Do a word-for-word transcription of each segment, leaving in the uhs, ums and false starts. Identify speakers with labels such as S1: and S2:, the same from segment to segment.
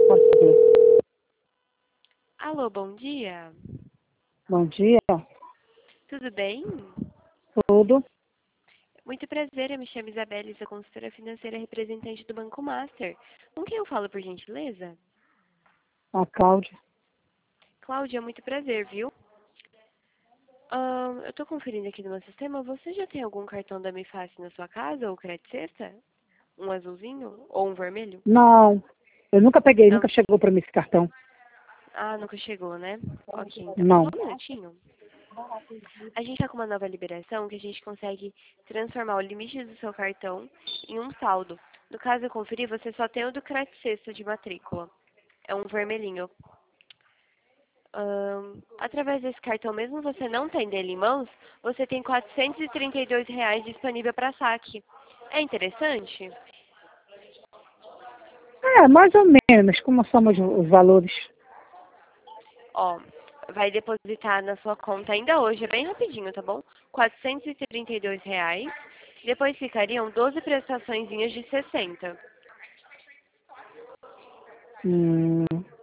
S1: Pode ser.
S2: Alô, bom dia.
S1: Bom dia.
S2: Tudo bem?
S1: Tudo.
S2: Muito prazer, eu me chamo Isabelle, sou consultora financeira representante do Banco Master. Com quem eu falo, por gentileza?
S1: A Cláudia.
S2: Cláudia, muito prazer, viu? Ahn, eu estou conferindo aqui no meu sistema, você já tem algum cartão da MiFácil na sua casa, ou Credit Sexta? Um azulzinho ou um vermelho?
S1: Não. Eu nunca peguei,
S2: Não.
S1: nunca chegou para mim esse cartão.
S2: Ah, nunca chegou, né? Ok, então.
S1: Não.
S2: Só um minutinho. A gente está com uma nova liberação que a gente consegue transformar o limite do seu cartão em um saldo. No caso, eu conferi, você só tem o do Credit Sexta de matrícula. É um vermelhinho. Ahn, através desse cartão, mesmo você não tendo ele em mãos, você tem quatrocentos e trinta e dois reais disponível para saque. É interessante?
S1: É, mais ou menos, como são os, os valores.
S2: Ó, vai depositar na sua conta ainda hoje, é bem rapidinho, tá bom? quatrocentos e trinta e dois reais. Depois ficariam doze prestaçõezinhas de sessenta.
S1: Hum,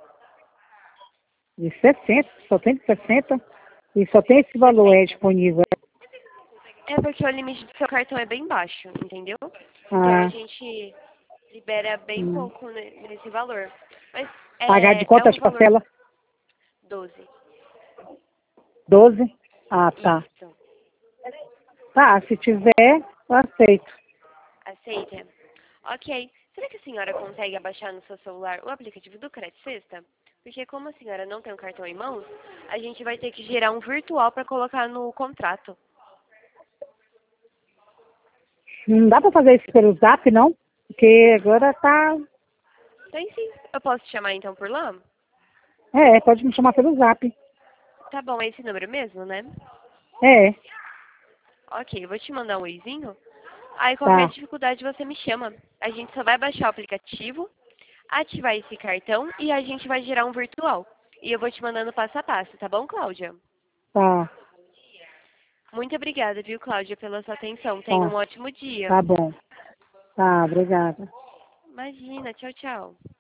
S1: de sessenta, só tem de sessenta. E só tem esse valor é disponível.
S2: É porque o limite do seu cartão é bem baixo, entendeu? Então a
S1: Ah,
S2: gente libera bem
S1: hum.
S2: pouco ne- nesse valor. Mas
S1: Pagar de
S2: é, é um
S1: quantas
S2: valor
S1: parcelas?
S2: doze.
S1: Doze. Ah, tá.
S2: Isso.
S1: Tá, se tiver, eu aceito.
S2: Aceita? Ok. Será que a senhora consegue abaixar no seu celular o aplicativo do Credit Sexta? Porque como a senhora não tem o cartão em mãos, a gente vai ter que gerar um virtual para colocar no contrato.
S1: Não dá para fazer isso pelo zap, não? Porque agora tá...
S2: Tem sim. Eu posso te chamar então por lá?
S1: É, pode me chamar pelo zap.
S2: Tá bom, é esse número mesmo, né?
S1: É,
S2: Ok, eu vou te mandar um oizinho. Aí qualquer
S1: tá.
S2: dificuldade você me chama. A gente só vai baixar o aplicativo, ativar esse cartão e a gente vai gerar um virtual. E eu vou te mandando passo a passo, tá bom, Cláudia?
S1: Tá,
S2: Muito obrigada, viu, Cláudia, pela sua atenção. Tenha um
S1: tá.
S2: ótimo dia.
S1: Tá bom. Tá, obrigada.
S2: Imagina, tchau, tchau.